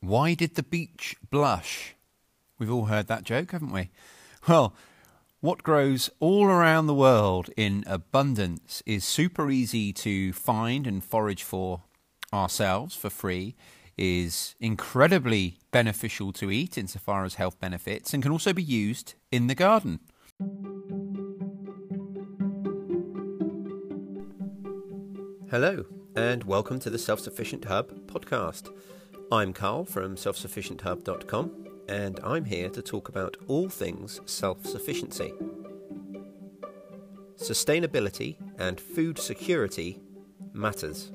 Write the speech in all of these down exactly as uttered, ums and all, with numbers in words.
Why did the beach blush? We've all heard that joke, haven't we? Well, what grows all around the world in abundance is super easy to find and forage for ourselves for free, is incredibly beneficial to eat insofar as health benefits, and can also be used in the garden. Hello, and welcome to the Self-Sufficient Hub podcast. I'm Carl from self sufficient hub dot com, and I'm here to talk about all things self-sufficiency. Sustainability and food security matters.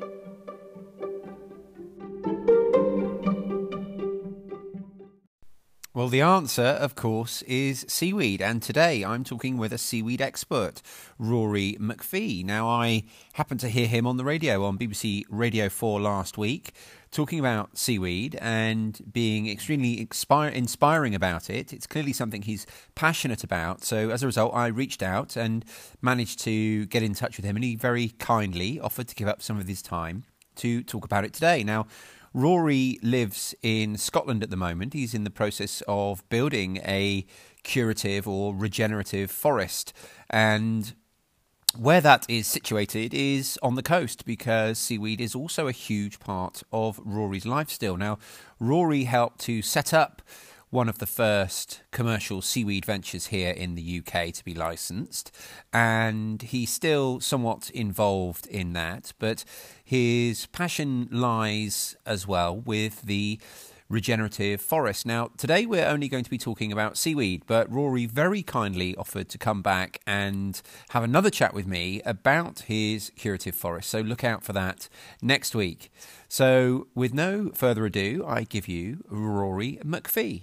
Well, the answer, of course, is seaweed. And today I'm talking with a seaweed expert, Rory McPhee. Now, I happened to hear him on the radio on B B C Radio four last week, talking about seaweed and being extremely inspire- inspiring about it. It's clearly something he's passionate about. So as a result, I reached out and managed to get in touch with him. And he very kindly offered to give up some of his time to talk about it today. Now, Rory lives in Scotland at the moment. He's in the process of building a curative or regenerative forest. And where that is situated is on the coast, because seaweed is also a huge part of Rory's lifestyle. Now, Rory helped to set up one of the first commercial seaweed ventures here in the U K to be licensed, and he's still somewhat involved in that, but his passion lies as well with the regenerative forest. Now, today we're only going to be talking about seaweed, but Rory very kindly offered to come back and have another chat with me about his curative forest, so look out for that next week. So with no further ado, I give you Rory McPhee.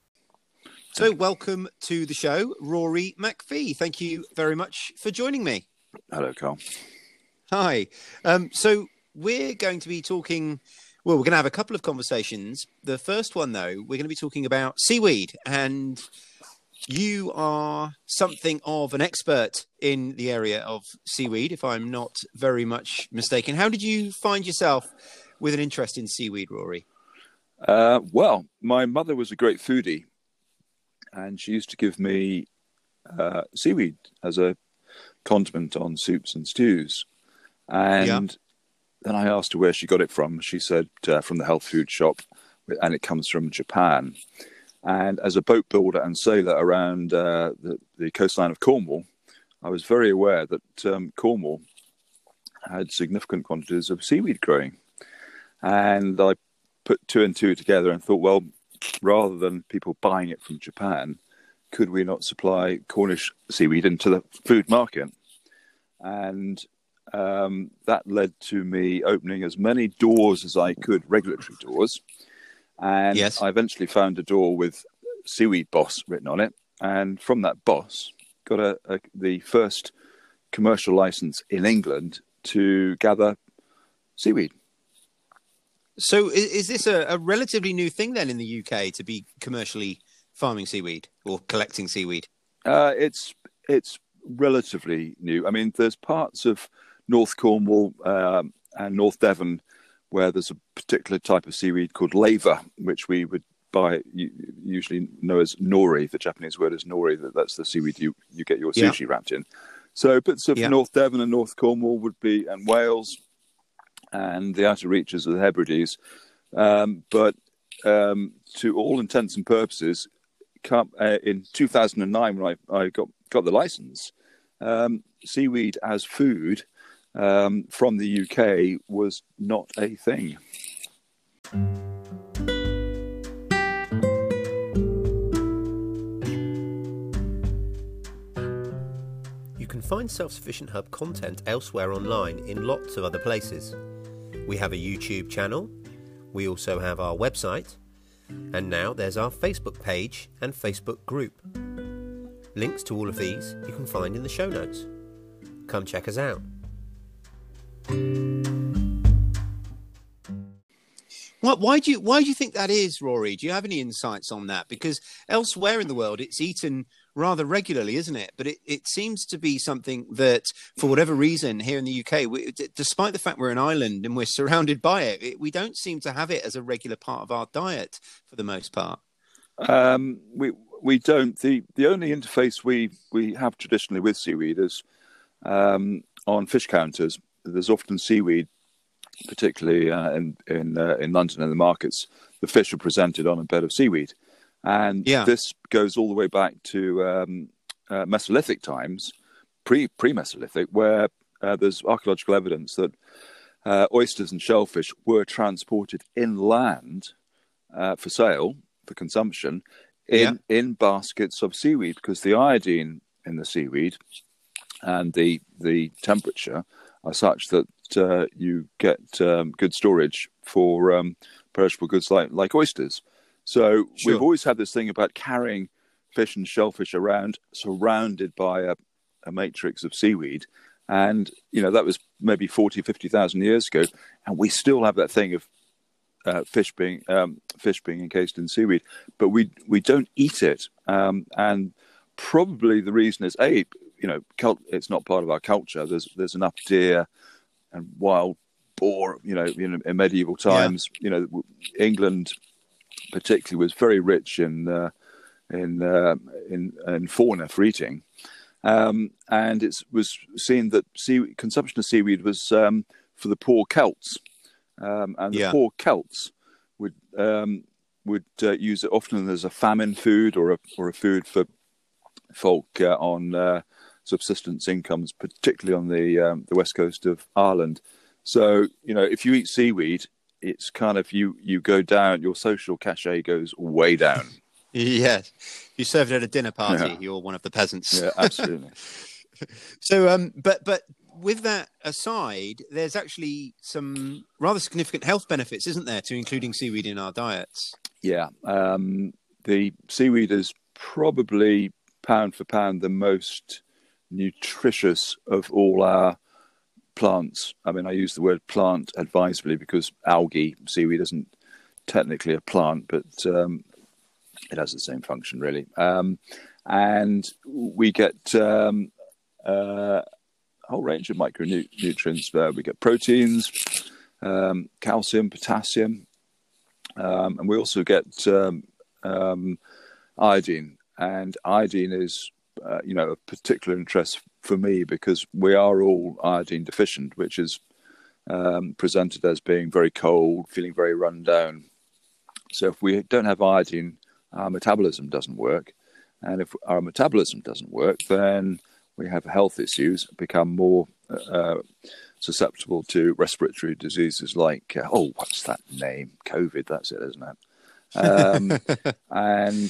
So welcome to the show, Rory McPhee. Thank you very much for joining me. Hello, Carl. Hi. Um, so we're going to be talking, well, we're going to have a couple of conversations. The first one, though, we're going to be talking about seaweed. And you are something of an expert in the area of seaweed, if I'm not very much mistaken. How did you find yourself with an interest in seaweed, Rory? Uh, well, my mother was a great foodie, and she used to give me uh, seaweed as a condiment on soups and stews. And yeah. Then I asked her where she got it from. She said uh, from the health food shop, and it comes from Japan. And as a boat builder and sailor around uh, the, the coastline of Cornwall, I was very aware that um, Cornwall had significant quantities of seaweed growing. And I put two and two together and thought, well, rather than people buying it from Japan, could we not supply Cornish seaweed into the food market? And um, that led to me opening as many doors as I could, regulatory doors. And yes. I eventually found a door with Seaweed Boss written on it. And from that boss, got a, a, the first commercial license in England to gather seaweed. So is, is this a, a relatively new thing then in the U K to be commercially farming seaweed or collecting seaweed? Uh, it's it's relatively new. I mean, there's parts of North Cornwall um, and North Devon where there's a particular type of seaweed called laver, which we would buy, usually know as nori. The Japanese word is nori. That That's the seaweed you, you get your sushi yeah. wrapped in. So bits of yeah. North Devon and North Cornwall would be, and Wales, and the outer reaches of the Hebrides, um, but um, to all intents and purposes, come, uh, in two thousand nine when I, I got, got the license, um, seaweed as food um, from the U K was not a thing. You can find Self-Sufficient Hub content elsewhere online in lots of other places. We have a YouTube channel, we also have our website, and now there's our Facebook page and Facebook group. Links to all of these you can find in the show notes. Come check us out. What, why do you why do you think that is, Rory? Do you have any insights on that? Because elsewhere in the world, it's eaten rather regularly, isn't it? But it, it seems to be something that, for whatever reason, here in the U K, we, d- despite the fact we're an island and we're surrounded by it, it, we don't seem to have it as a regular part of our diet for the most part. Um, we we don't. The the only interface we, we have traditionally with seaweed is um, on fish counters. There's often seaweed, particularly uh, in in uh, in London and the markets. The fish are presented on a bed of seaweed, and Yeah. this goes all the way back to um, uh, Mesolithic times, pre pre Mesolithic, where uh, there's archaeological evidence that uh, oysters and shellfish were transported inland uh, for sale, for consumption, in Yeah. in baskets of seaweed, because the iodine in the seaweed and the the temperature are such that uh, you get um, good storage for um, perishable goods like like oysters. So Sure. we've always had this thing about carrying fish and shellfish around, surrounded by a, a matrix of seaweed. And, you know, that was maybe forty, fifty thousand years ago. And we still have that thing of uh, fish being um, fish being encased in seaweed, but we we don't eat it. Um, and probably the reason is, A, you know, cult, it's not part of our culture. There's there's enough deer and wild boar, you know, you know in medieval times. Yeah. You know, England particularly was very rich in uh, in, uh, in in fauna for eating. Um, and it was seen that sea, consumption of seaweed was um, for the poor Celts. Um, and the Yeah. poor Celts would um, would uh, use it often as a famine food or a or a food for folk uh, on uh, subsistence incomes, particularly on the um, the west coast of Ireland. So, you know, if you eat seaweed, it's kind of you you go down, your social cachet goes way down. Yes. You serve it at a dinner party, Yeah. you're one of the peasants. Yeah, absolutely. So, um, but but with that aside, there's actually some rather significant health benefits, isn't there, to including seaweed in our diets? Yeah, um, the seaweed is probably pound for pound the most nutritious of all our plants. I mean, I use the word plant advisedly because algae, seaweed isn't technically a plant, but um, it has the same function, really. Um, and we get um, uh, a whole range of micronutrients. Uh, we get proteins, um, calcium, potassium, um, and we also get um, um, iodine. And iodine is, uh, you know, of particular interest for me because we are all iodine deficient, which is um, presented as being very cold, feeling very run down. So if we don't have iodine, our metabolism doesn't work. And if our metabolism doesn't work, then we have health issues, become more uh, susceptible to respiratory diseases like, uh, oh, what's that name? COVID, that's it, isn't it? Um, and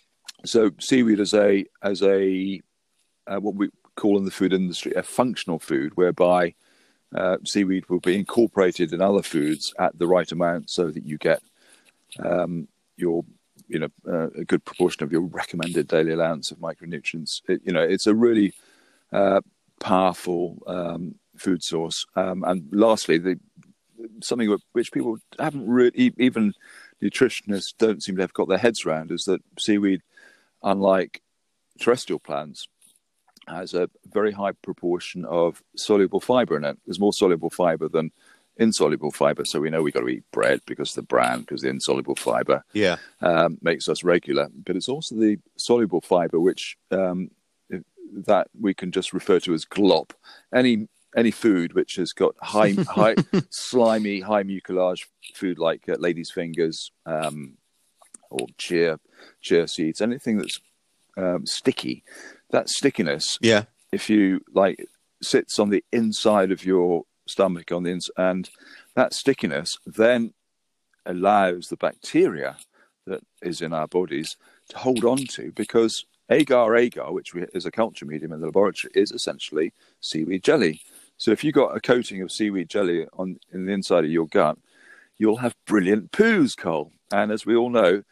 so seaweed as a, as a uh, what we call in the food industry, a functional food, whereby uh, seaweed will be incorporated in other foods at the right amount so that you get um, your you know, uh, a good proportion of your recommended daily allowance of micronutrients. It, you know, it's a really uh, powerful um, food source. Um, and lastly, the, something which people haven't really, even nutritionists don't seem to have got their heads around, is that seaweed, unlike terrestrial plants, has a very high proportion of soluble fibre in it. There's more soluble fibre than insoluble fibre, so we know we've got to eat bread because the bran, because the insoluble fibre Yeah. um, makes us regular. But it's also the soluble fibre which um, that we can just refer to as glop. Any any food which has got high, high slimy, high mucilage food like uh, lady's fingers um, or chia chia seeds, anything that's um, sticky. That stickiness, Yeah. if you like, sits on the inside of your stomach on the ins- and that stickiness then allows the bacteria that is in our bodies to hold on to, because agar agar, which we, is a culture medium in the laboratory, is essentially seaweed jelly. So if you've got a coating of seaweed jelly on in the inside of your gut, you'll have brilliant poos, Cole. And as we all know,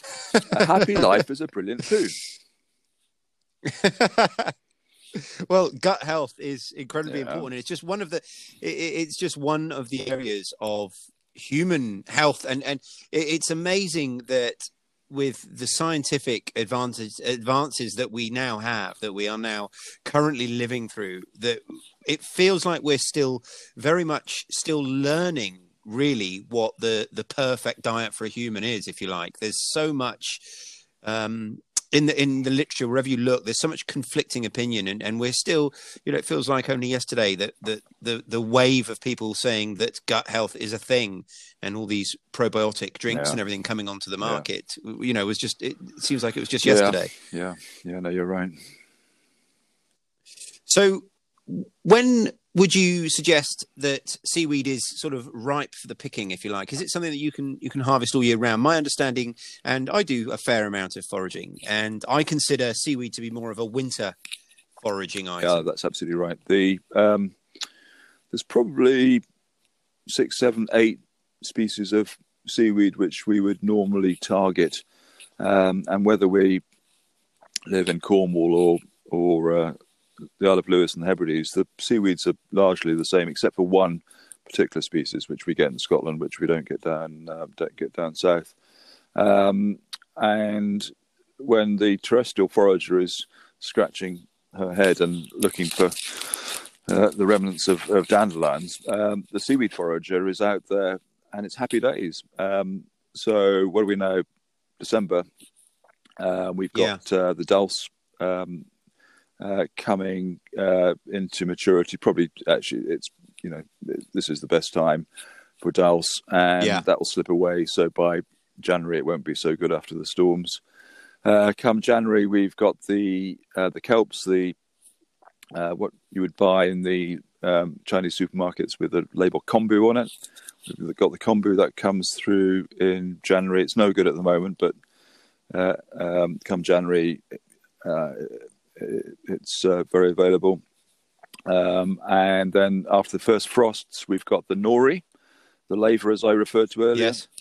a happy life is a brilliant poo. Well, gut health is incredibly Yeah. important. It's just one of the. It, it's just one of the areas of human health, and and it, it's amazing that with the scientific advantage, advances that we now have, that we are now currently living through, that it feels like we're still very much still learning really what the, the perfect diet for a human is, if you like. There's so much um, in the in the literature, wherever you look, there's so much conflicting opinion, and, and we're still, you know, it feels like only yesterday that the, the, the wave of people saying that gut health is a thing and all these probiotic drinks yeah. and everything coming onto the market, yeah. you know, was just, it seems like it was just yeah. yesterday. Yeah, yeah, no, you're right. So when would you suggest that seaweed is sort of ripe for the picking, if you like? Is it something that you can you can harvest all year round? My understanding, and I do a fair amount of foraging, and I consider seaweed to be more of a winter foraging item. Yeah, that's absolutely right. The um, there's probably six, seven, eight species of seaweed which we would normally target, um, and whether we live in Cornwall or or uh, the Isle of Lewis and the Hebrides, the seaweeds are largely the same, except for one particular species which we get in Scotland, which we don't get down uh, don't get down south. Um, and when the terrestrial forager is scratching her head and looking for uh, the remnants of, of dandelions, um, the seaweed forager is out there, and it's happy days. Um, so what do we know? December, uh, we've got yeah. uh, the dulse. Um, Uh, coming uh, into maturity. Probably, actually, it's you know this is the best time for dulse, and yeah. that will slip away. So by January, it won't be so good after the storms. Uh, come January, we've got the uh, the kelps, the uh, what you would buy in the um, Chinese supermarkets with the label kombu on it. We've got the kombu that comes through in January. It's no good at the moment, but uh, um, come January. Uh, It's uh, very available. Um, and then after the first frosts, we've got the nori, the laver, as I referred to earlier. Yes.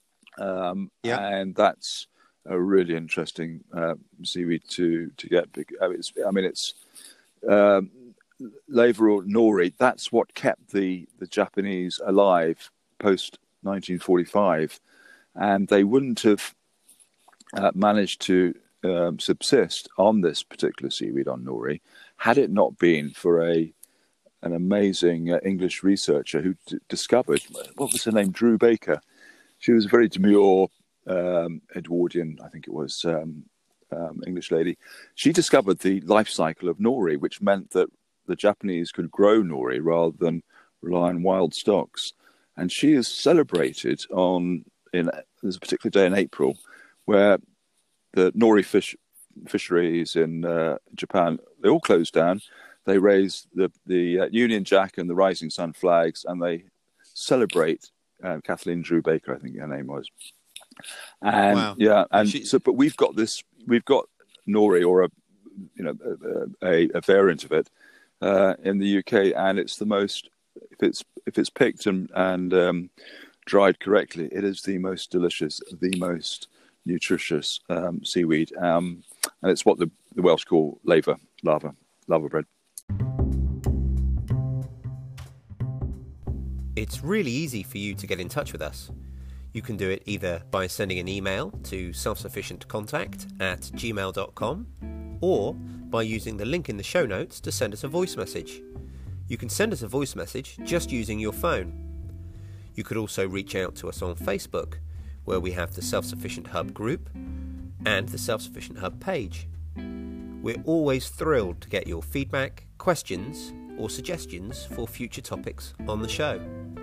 Um, yeah. And that's a really interesting uh, seaweed to, to get. I mean, it's, I mean, it's um, laver or nori. That's what kept the, the Japanese alive post nineteen forty-five. And they wouldn't have uh, managed to Um, subsist on this particular seaweed, on nori, had it not been for a an amazing uh, English researcher who d- discovered, what was her name, Drew Baker. She was a very demure um, Edwardian, I think it was, um, um, English lady. She discovered the life cycle of nori, which meant that the Japanese could grow nori rather than rely on wild stocks. And she is celebrated on, in there's a particular day in April, where the nori fish fisheries in uh, Japan, they all closed down. They raise the the uh, Union Jack and the Rising Sun flags, and they celebrate uh, Kathleen Drew Baker, I think her name was. And wow. yeah, and she... so, but we've got this, we've got nori, or a you know a, a, a variant of it uh, in the U K, and it's the most, if it's if it's picked and and um, dried correctly, it is the most delicious, the most nutritious um, seaweed, um, and it's what the, the Welsh call laver, lava, lava bread. It's really easy for you to get in touch with us. You can do it either by sending an email to selfsufficientcontact at gmail dot com, or by using the link in the show notes to send us a voice message. You can send us a voice message just using your phone. You could also reach out to us on Facebook, where we have the Self-Sufficient Hub group and the Self-Sufficient Hub page. We're always thrilled to get your feedback, questions, or suggestions for future topics on the show.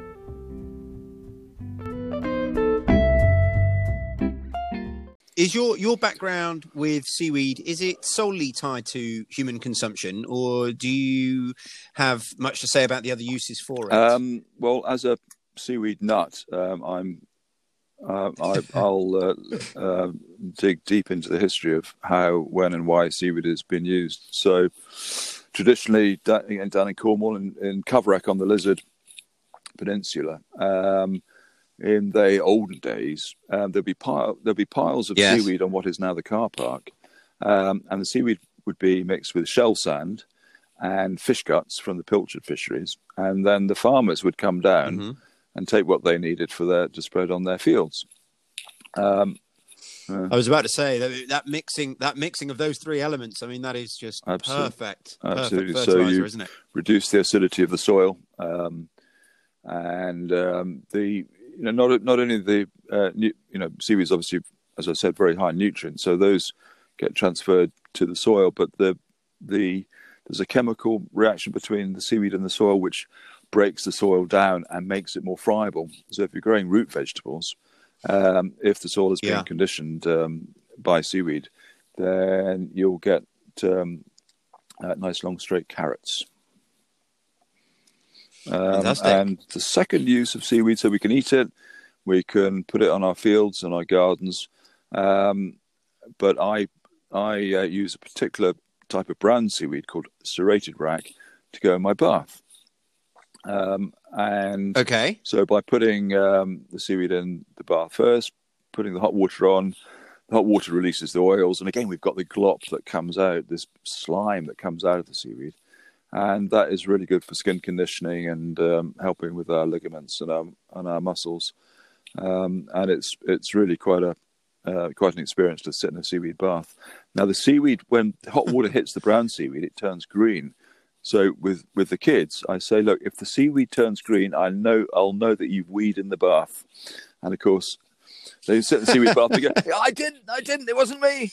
Is your, your background with seaweed, is it solely tied to human consumption, or do you have much to say about the other uses for it? Um, well, as a seaweed nut, um, I'm Uh, I, I'll uh, uh, dig deep into the history of how, when, and why seaweed has been used. So, traditionally, down, down in Cornwall, in, in Coverack on the Lizard Peninsula, um, in the olden days, um, there'd be pile, there'd be piles of yes. seaweed on what is now the car park, um, and the seaweed would be mixed with shell sand and fish guts from the pilchard fisheries, and then the farmers would come down. Mm-hmm. and take what they needed for their to spread on their fields. Um, Uh, I was about to say that that mixing that mixing of those three elements. I mean, that is just Absolutely. perfect, Absolutely. perfect So fertilizer, you isn't it? reduce the acidity of the soil, um, and um, the you know not not only the uh, nu- you know seaweed's obviously, as I said, very high in nutrients, so those get transferred to the soil, but the the there's a chemical reaction between the seaweed and the soil which breaks the soil down and makes it more friable. So if you're growing root vegetables, um, if the soil has been Yeah. conditioned um, by seaweed, then you'll get um, uh, nice long straight carrots. Um, Fantastic. and the second use of seaweed, so we can eat it, we can put it on our fields and our gardens. Um, but I I uh, use a particular type of brown seaweed called serrated rack to go in my bath. Um, and Okay. so by putting um, the seaweed in the bath first, putting the hot water on, the hot water releases the oils. And again, we've got the glop that comes out, this slime that comes out of the seaweed. And that is really good for skin conditioning and um, helping with our ligaments and our, and our muscles. Um, and it's it's really quite a uh, quite an experience to sit in a seaweed bath. Now, the seaweed, when hot water hits the brown seaweed, it turns green. So with, with the kids, I say, look, if the seaweed turns green, I know I'll know that you've weed in the bath. And of course, they sit in the seaweed bath and go, I didn't, I didn't, it wasn't me.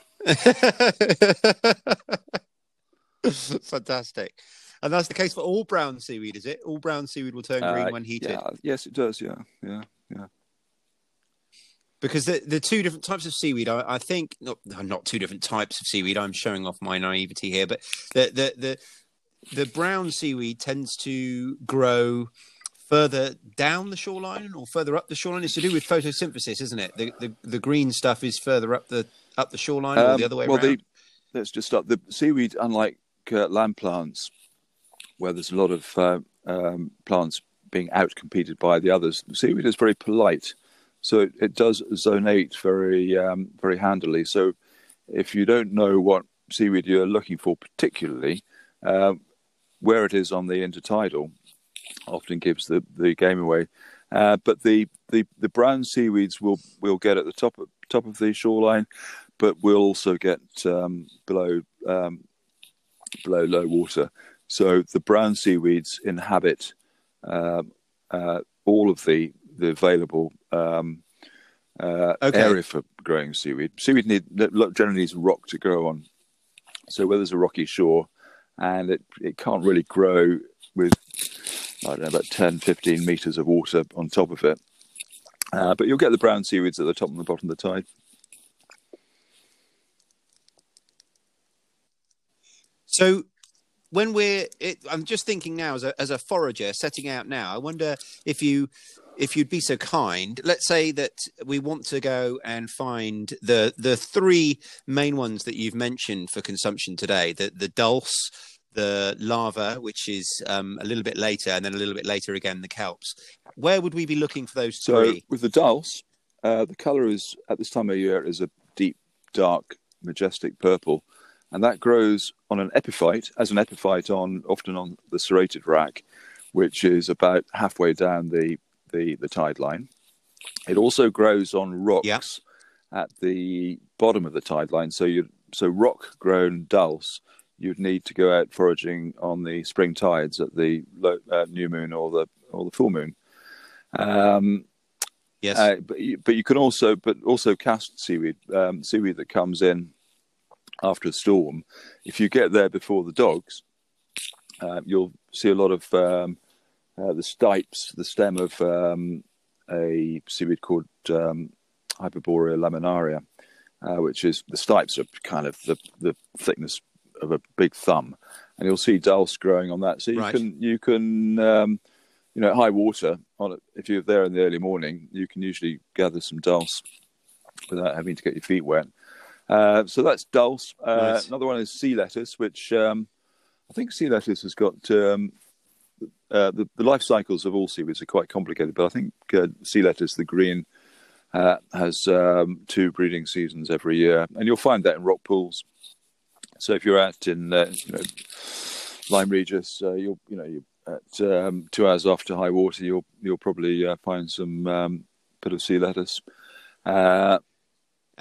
Fantastic. And that's the case for all brown seaweed, is it? All brown seaweed will turn green Uh, when heated. yeah, yes, it does. Yeah, yeah, yeah. Because the, the two different types of seaweed, I, I think, not not two different types of seaweed. I'm showing off my naivety here, but the the the, the brown seaweed tends to grow further down the shoreline or further up the shoreline. It's to do with photosynthesis, isn't it? The the, the green stuff is further up the up the shoreline or Um, the other way well, around. the, let's just start. The seaweed, unlike uh, land plants, where there's a lot of uh, um, plants being outcompeted by the others, the seaweed is very polite. So it, it does zonate very, um, very handily. So if you don't know what seaweed you're looking for particularly, uh, where it is on the intertidal often gives the, the game away. Uh, but the, the, the brown seaweeds will will get at the top of, top of the shoreline, but will also get um, below um, below low water. So the brown seaweeds inhabit uh, uh, all of the the available um, uh, Okay. area for growing seaweed. Seaweed need, generally needs rock to grow on. So where there's a rocky shore and it, it can't really grow with, I don't know, about ten, fifteen metres of water on top of it. Uh, but you'll get the brown seaweeds at the top and the bottom of the tide. So when we're, it, I'm just thinking now as a as a forager setting out now, I wonder if you if you'd be so kind. Let's say that we want to go and find the the three main ones that you've mentioned for consumption today: the the dulse, the lava, which is um, a little bit later, and then a little bit later again the kelps. Where would we be looking for those So three? with the dulse, uh, the colour is at this time of year is a deep, dark, majestic purple. And that grows on an epiphyte, as an epiphyte on often on the serrated rack, which is about halfway down the, the, the tide line. It also grows on rocks Yeah. at the bottom of the tide line. So you so rock grown dulse, you'd need to go out foraging on the spring tides at the low, uh, new moon or the or the full moon. Um, Yes. uh, but you, but you can also but also cast seaweed, um, seaweed that comes in after a storm. If you get there before the dogs, uh, you'll see a lot of um, uh, the stipes, the stem of um, a seaweed called um, Hyperborea laminaria, uh, which is the stipes are kind of the, the thickness of a big thumb, and you'll see dulse growing on that. So you Right. can you can um, you know, at high water on it, if you're there in the early morning, you can usually gather some dulse without having to get your feet wet. Uh, so that's dulse. Uh, Nice. Another one is sea lettuce, which um, I think sea lettuce has got um, uh, the, the life cycles of all seaweeds are quite complicated, but I think uh, sea lettuce, the green, uh, has um, two breeding seasons every year, and you'll find that in rock pools. So if you're out in uh, you know, Lyme Regis, uh, you'll you know you at um, two hours after high water, you'll you'll probably uh, find some um, bit of sea lettuce. Uh,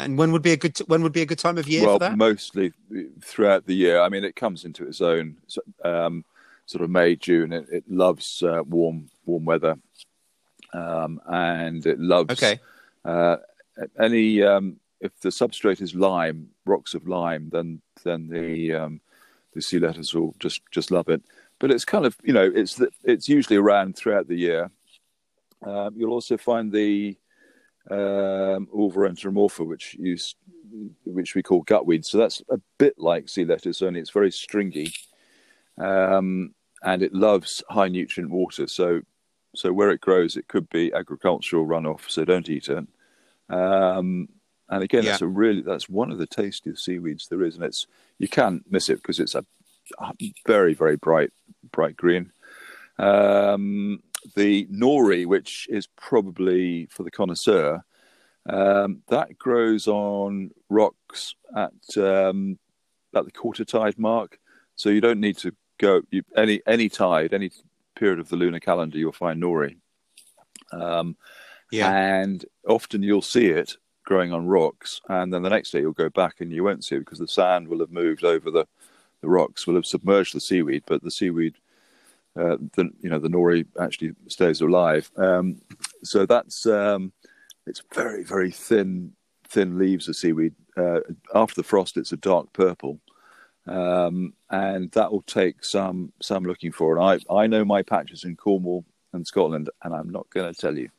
And when would be a good when would be a good time of year well, for that? Mostly throughout the year. I mean, it comes into its own um, sort of May, June. It, it loves uh, warm warm weather, um, and it loves Okay. uh, any um, if the substrate is lime, rocks of lime, then then the um, the sea lettuce will just just love it. But it's kind of, you know, it's the, it's usually around throughout the year. Um, you'll also find the um, Ulva enteromorpha, which use, which we call gutweed. So that's a bit like sea lettuce, only it's very stringy, um, and it loves high nutrient water. So, so where it grows, it could be agricultural runoff. So don't eat it. Um, and again, Yeah. that's a really that's one of the tastiest seaweeds there is, and it's you can't miss it because it's a very very bright bright green. Um, the nori, which is probably for the connoisseur, um, that grows on rocks at um, at the quarter tide mark. So you don't need to go you, any any tide, any period of the lunar calendar, you'll find nori. Um, Yeah. And often you'll see it growing on rocks, and then the next day you'll go back and you won't see it because the sand will have moved over the, the rocks, will have submerged the seaweed, but the seaweed, uh, the you know the nori actually stays alive. Um, so that's um, it's very very thin thin leaves of seaweed. Uh, after the frost, it's a dark purple, um, and that will take some some looking for. And I I know my patches in Cornwall and Scotland, and I'm not going to tell you.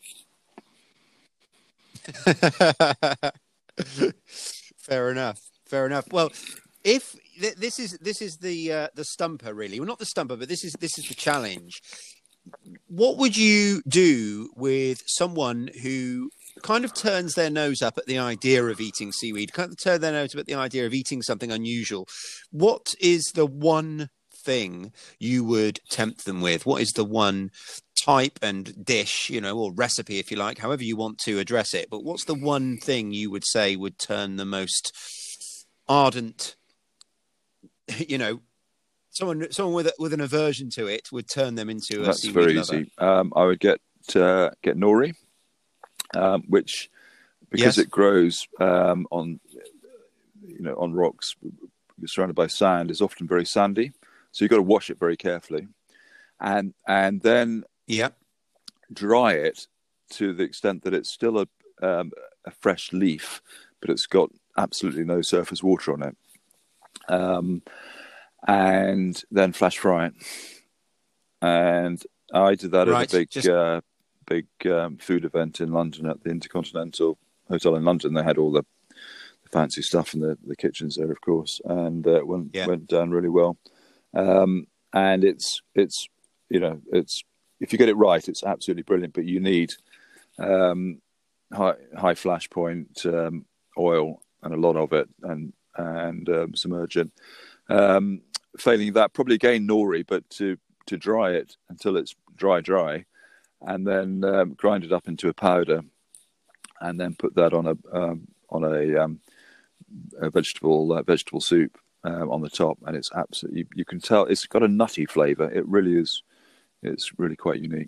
Fair enough. Fair enough. Well, if th- this is this is the uh, the stumper, really. Well, not the stumper, but this is this is the challenge. What would you do with someone who kind of turns their nose up at the idea of eating seaweed, kind of turn their nose up at the idea of eating something unusual? What is the one thing you would tempt them with? What is the one type and dish, you know, or recipe, if you like, however you want to address it? But what's the one thing you would say would turn the most ardent, you know, someone someone with a, with an aversion to it would turn them into a That's seaweed very lover? easy. Um, I would get uh, get nori, um, which because Yes. it grows um, on you know on rocks surrounded by sand, is often very sandy. So you've got to wash it very carefully, and and then Yeah. dry it to the extent that it's still a um, a fresh leaf, but it's got absolutely no surface water on it. Um, and then flash fry it. And I did that Right, at a big, just- uh, big um, food event in London at the Intercontinental Hotel in London. They had all the, the fancy stuff in the, the kitchens there, of course, and uh, went Yeah. went down really well. Um, and it's it's you know it's if you get it right, it's absolutely brilliant. But you need um, high high flash point um, oil and a lot of it, and and um, submerge it. Um, failing that, probably again nori, but to to dry it until it's dry dry, and then um, grind it up into a powder, and then put that on a um, on a, um, a vegetable uh, vegetable soup um, on the top, and it's absolutely you, you can tell it's got a nutty flavour. It really is. It's really quite unique.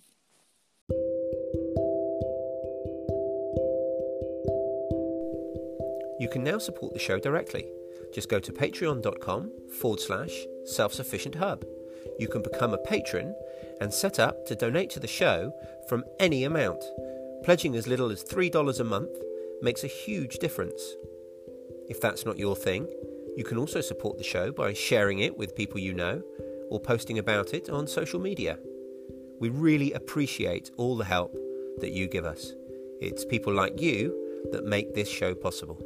You can now support the show directly. Just go to patreon.com forward slash self-sufficient hub. You can become a patron and set up to donate to the show from any amount. Pledging as little as three dollars a month makes a huge difference. If that's not your thing, you can also support the show by sharing it with people you know or posting about it on social media. We really appreciate all the help that you give us. It's people like you that make this show possible.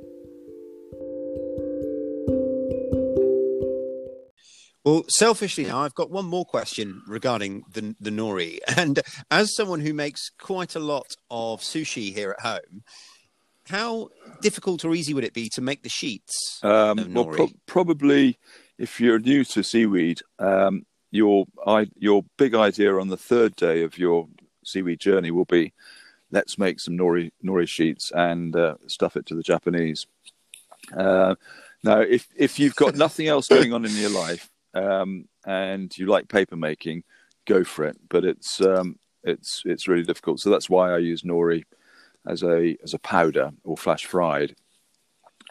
Well, selfishly now, I've got one more question regarding the the nori. And as someone who makes quite a lot of sushi here at home, how difficult or easy would it be to make the sheets Um, of well, nori? pro- probably if you're new to seaweed, um, your I, your big idea on the third day of your seaweed journey will be, let's make some nori nori sheets and uh, stuff it to the Japanese. Uh, now, if if you've got nothing else going on in your life um, and you like paper making, go for it. But it's um, it's it's really difficult. So that's why I use nori as a as a powder or flash fried,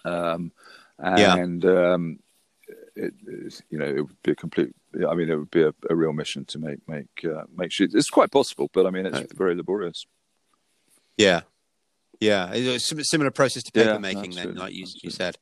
Um, Yeah. and um, it, it, you know, it would be a complete. I mean, it would be a, a real mission to make make uh, make sure it's quite possible, but I mean, it's Uh, very laborious. Yeah. Yeah. It's a similar process to paper Yeah, making, then, absolutely, like you, you absolutely. said.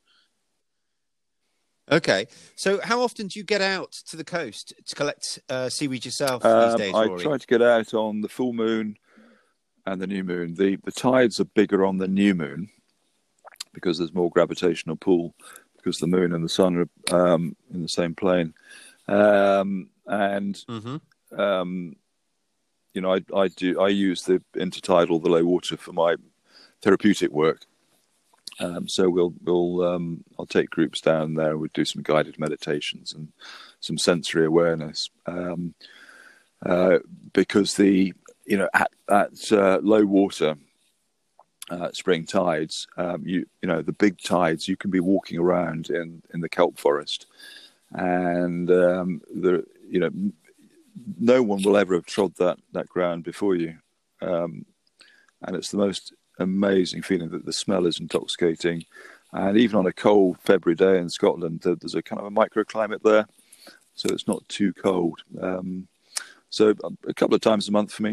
Okay. So, how often do you get out to the coast to collect uh, seaweed yourself these Um, days, I Rory? try to get out on the full moon and the new moon. The the tides are bigger on the new moon because there's more gravitational pull because the moon and the sun are um, in the same plane. Um, and Mm-hmm. um, you know, I, I do I use the intertidal, the low water, for my therapeutic work. Um, so we'll we'll um, I'll take groups down there. We'll do some guided meditations and some sensory awareness, um, uh, because the you know at, at uh, low water, uh, spring tides, um, you you know the big tides, you can be walking around in, in the kelp forest, and um, the you know no one will ever have trod that that ground before you, um, and it's the most amazing feeling that the smell is intoxicating. And even on a cold February day in Scotland, there's a kind of a microclimate there, so it's not too cold. Um, so a couple of times a month for me.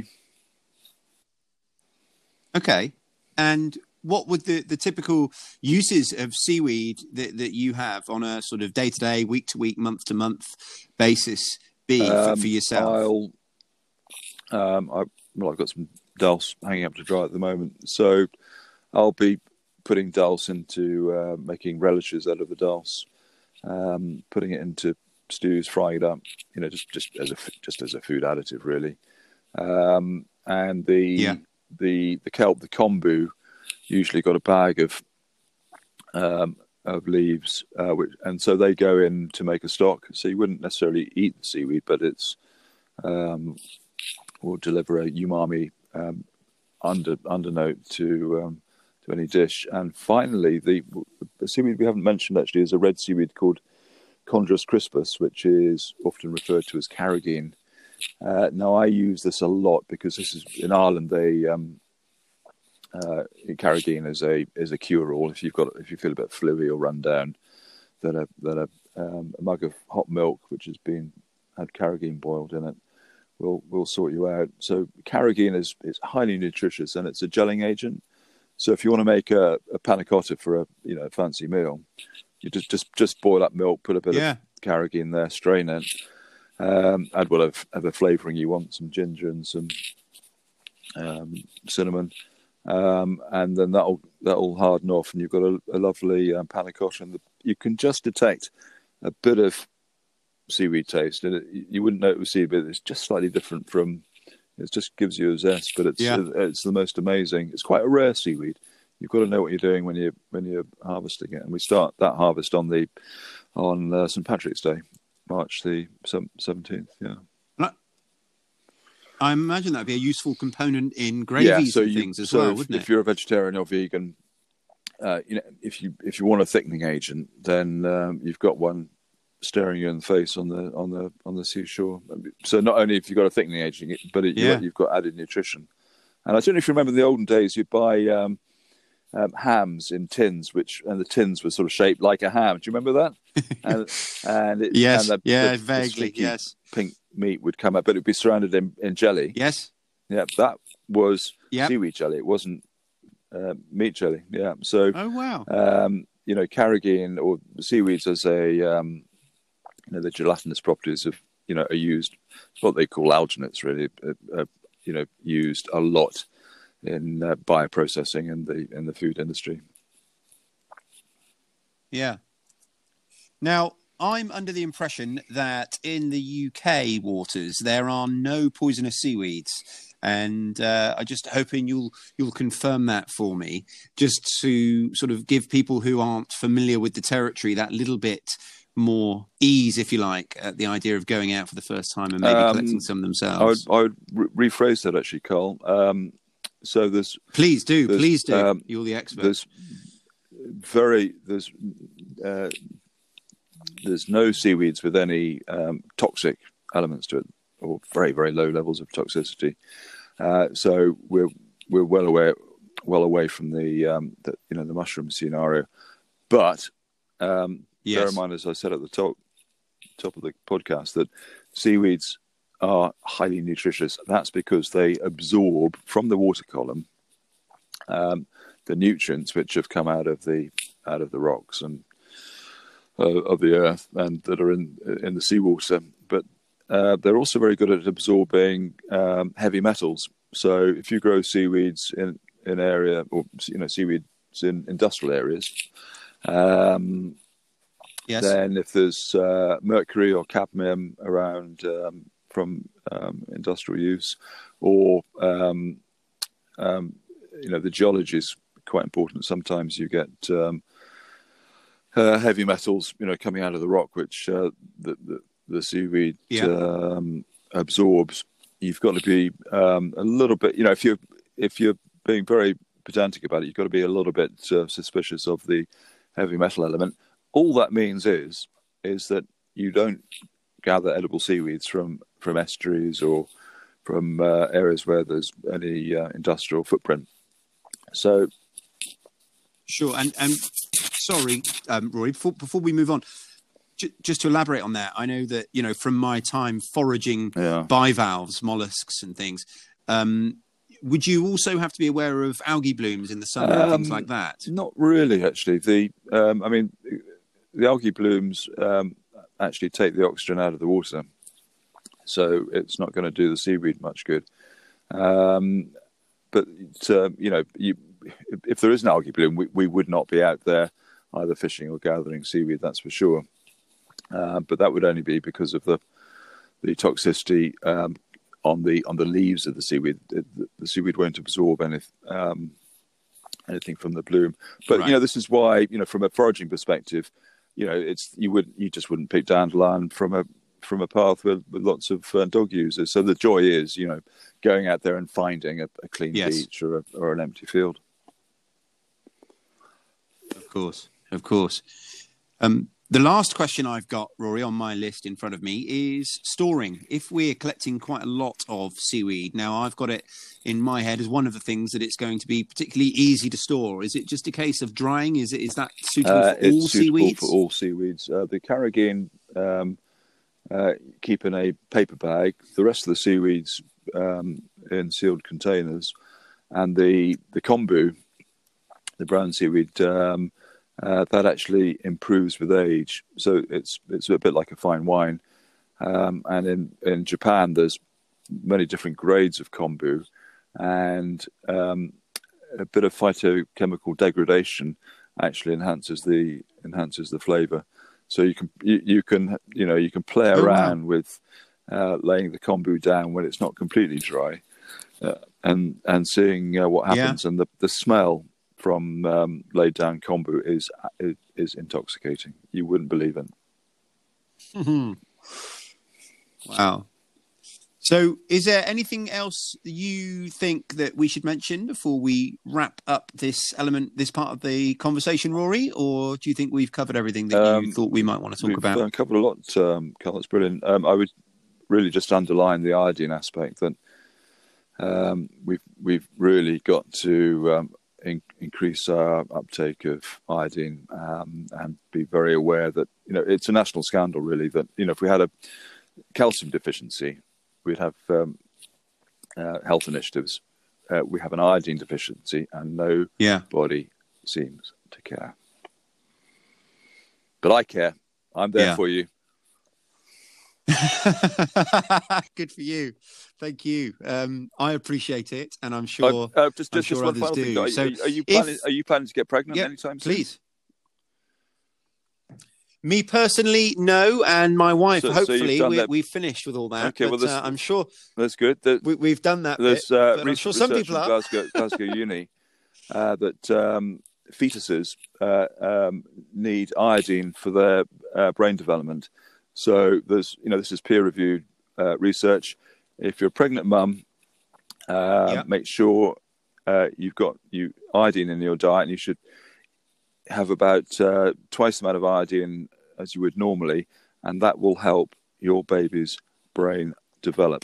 Okay. And what would the, the typical uses of seaweed that, that you have on a sort of day-to-day, week-to-week, month-to-month basis be for, Um, for yourself? I'll, um, I, well, I've got some dulse hanging up to dry at the moment, so I'll be putting dulse into uh, making relishes out of the dulse, um, putting it into stews, frying it up, you know, just just as a just as a food additive, really. Um, and the Yeah. the the kelp, the kombu, usually got a bag of um, of leaves, uh, which, and so they go in to make a stock. So you wouldn't necessarily eat the seaweed, but it's um, will deliver a umami um, under undernote to um, to any dish. And finally, the, the seaweed we haven't mentioned actually is a red seaweed called Chondrus crispus, which is often referred to as carrageen. Uh, now, I use this a lot because this is in Ireland. They um, uh, carrageen is a is a cure all if you've got if you feel a bit fluey or run down. That a that a, um, a mug of hot milk which has been had carrageen boiled in it will will sort you out. So carrageen is is highly nutritious and it's a gelling agent. So if you want to make a, a panna cotta for a you know a fancy meal, you just just just boil up milk, put a bit Yeah. of carrageen there, strain it, um, add whatever flavouring you want, some ginger and some um, cinnamon, um, and then that'll that'll harden off, and you've got a, a lovely um, panna cotta. And the, you can just detect a bit of seaweed taste, and it, you wouldn't know it was seaweed, but it's just slightly different from. It just gives you a zest, but it's Yeah. it's the most amazing. It's quite a rare seaweed. You've got to know what you're doing when you when you're harvesting it. And we start that harvest on the on uh, Saint Patrick's Day, March the seventeenth. Yeah. I imagine that'd be a useful component in gravies yeah, so and you, things as so well, if, wouldn't if it? you're a vegetarian or vegan, uh, you know, if you if you want a thickening agent, then um, you've got one staring you in the face on the on the on the seashore. So not only have you got a thickening agent, but it, Yeah. you, you've got added nutrition. And I don't know if you remember in the olden days, you'd buy um, um, hams in tins, which and the tins were sort of shaped like a ham. Do you remember that? and and it, Yes. and the, yeah, the, the vaguely. sticky Yes. pink meat would come up, but it'd be surrounded in, in jelly. Yes. Yeah, that was Yep. seaweed jelly. It wasn't uh, meat jelly. Yeah, so Oh, wow. um, you know, carrageen or seaweeds as a um, you know the gelatinous properties of you know are used. What they call alginates, really, uh, uh, you know, used a lot in uh, bioprocessing and the in the food industry. Yeah. Now, I'm under the impression that in the U K waters there are no poisonous seaweeds, and uh, I'm just hoping you'll you'll confirm that for me, just to sort of give people who aren't familiar with the territory that little bit more ease, if you like, at the idea of going out for the first time and maybe Um, collecting some I would, themselves. I would re- rephrase that actually, Carl. Um, so there's Please do, there's, please do. um, You're the expert. there's very there's uh, there's no seaweeds with any um, toxic elements to it, or very very low levels of toxicity. Uh, so we're we're well away well away from the, um, the you know the mushroom scenario. But um, Yes. bear in mind, as I said at the top top of the podcast, that seaweeds are highly nutritious. That's because they absorb from the water column um, the nutrients which have come out of the out of the rocks and uh, of the earth and that are in in the seawater. But uh, they're also very good at absorbing um, heavy metals. So if you grow seaweeds in an area, or you know, seaweeds in industrial areas, um, Yes. then if there's uh, mercury or cadmium around um, from um, industrial use, or um, um, you know, the geology is quite important. Sometimes you get um, uh, heavy metals, you know, coming out of the rock, which uh, the, the the seaweed Yeah. um, absorbs. You've got to be um, a little bit, you know, if you're if you're being very pedantic about it, you've got to be a little bit uh, suspicious of the heavy metal element. All that means is is that you don't gather edible seaweeds from from estuaries or from uh, areas where there's any uh, industrial footprint. So, Sure. And and sorry, um, Rory, before, before we move on, j- just to elaborate on that, I know that, you know, from my time foraging yeah. bivalves, mollusks and things, um, would you also have to be aware of algae blooms in the summer and things Um, like that? Not really, actually. The um, I mean, the algae blooms um, actually take the oxygen out of the water, so it's not going to do the seaweed much good. Um, but uh, you know, you, if there is an algae bloom, we, we would not be out there either fishing or gathering seaweed. That's for sure. Uh, but that would only be because of the the toxicity um, on the on the leaves of the seaweed. The, the seaweed won't absorb any, um, anything from the bloom. But Right. you know, this is why, you know, from a foraging perspective, you know, it's you would you just wouldn't pick dandelion from a from a path with, with lots of uh, dog users. So the joy is, you know, going out there and finding a, a clean Yes. beach or a, or an empty field. Of course, of course. Um, the last question I've got, Rory, on my list in front of me is storing. If we're collecting quite a lot of seaweed, now I've got it in my head as one of the things that it's going to be particularly easy to store. Is it just a case of drying? Is it is that suitable Uh, for all it's suitable seaweeds? for all seaweeds. Uh, the carrageen um, uh, keep in a paper bag. The rest of the seaweeds um, in sealed containers, and the the kombu, the brown seaweed, um, uh, that actually improves with age. So it's it's a bit like a fine wine. Um, and in, in Japan, there's many different grades of kombu, and um, a bit of phytochemical degradation actually enhances the enhances the flavour. So you can you, you can you know you can play Oh, wow. around with uh, laying the kombu down when it's not completely dry, uh, and and seeing uh, what Yeah. happens. And the, the smell from um, laid down kombu is, is is intoxicating. You wouldn't believe it. Mhm. Wow. So, is there anything else you think that we should mention before we wrap up this element, this part of the conversation, Rory? Or do you think we've covered everything that you Um, thought we might want to talk We've about? uh, covered a lot, um, Carl. It's brilliant. Um, I would really just underline the iodine aspect, that um, we've we've really got to um, in, increase our uptake of iodine um, and be very aware that, you know, it's a national scandal, really, that, you know, if we had a calcium deficiency, we'd have um, uh, health initiatives. Uh, we have an iodine deficiency, and Yeah. nobody seems to care. But I care. I'm there Yeah. for you. Good for you. Thank you. Um, I appreciate it, and I'm sure. Uh, uh, just I'm just, sure just one others final do. thing. Are, So are, are you if- planning? Are you planning to get pregnant Yeah, anytime soon? Please. Me personally, no, and my wife. So- so you've hopefully, done we, that- we've finished with all that. Okay, but, well, this- uh, I'm sure That's good. There, we, we've done that. there's bit, uh, but I'm recent sure some research people from are. Glasgow, Glasgow Uni uh, that um, fetuses uh, um, need iodine for their uh, brain development. So there's, you know, this is peer-reviewed uh, research. If you're a pregnant mum, uh, Yeah. make sure uh, you've got you iodine in your diet, and you should have about uh, twice the amount of iodine as you would normally, and that will help your baby's brain develop.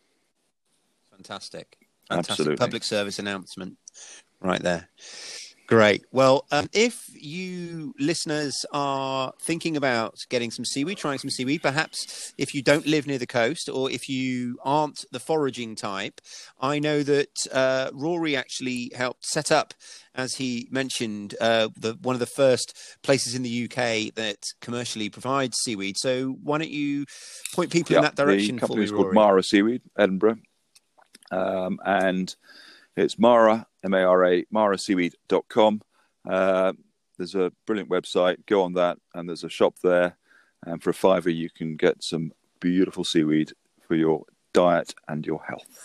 Fantastic. Fantastic Absolutely. public service announcement right there. Great. Well, um, if you listeners are thinking about getting some seaweed, trying some seaweed, perhaps if you don't live near the coast or if you aren't the foraging type, I know that uh, Rory actually helped set up, as he mentioned, uh, the one of the first places in the U K that commercially provides seaweed. So why don't you point people yeah, in that direction the for company me, is called Rory? Mara Seaweed, Edinburgh. Um, and it's Mara, M A R A, mara seaweed dot com. Uh, there's a brilliant website. Go on that, and there's a shop there. And for a fiver, you can get some beautiful seaweed for your diet and your health.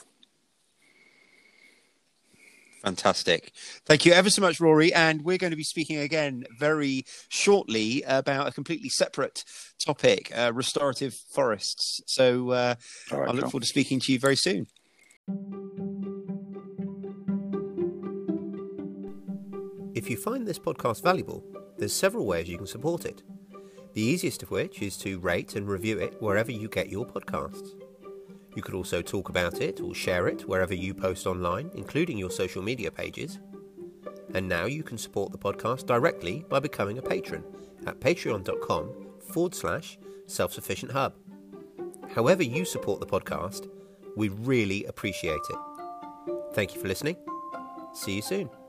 Fantastic. Thank you ever so much, Rory. And we're going to be speaking again very shortly about a completely separate topic, uh, restorative forests. So uh, All right, I look John. forward to speaking to you very soon. If you find this podcast valuable, there's several ways you can support it. The easiest of which is to rate and review it wherever you get your podcasts. You could also talk about it or share it wherever you post online, including your social media pages. And now you can support the podcast directly by becoming a patron at patreon.com forward slash self-sufficient hub. However you support the podcast, we really appreciate it. Thank you for listening. See you soon.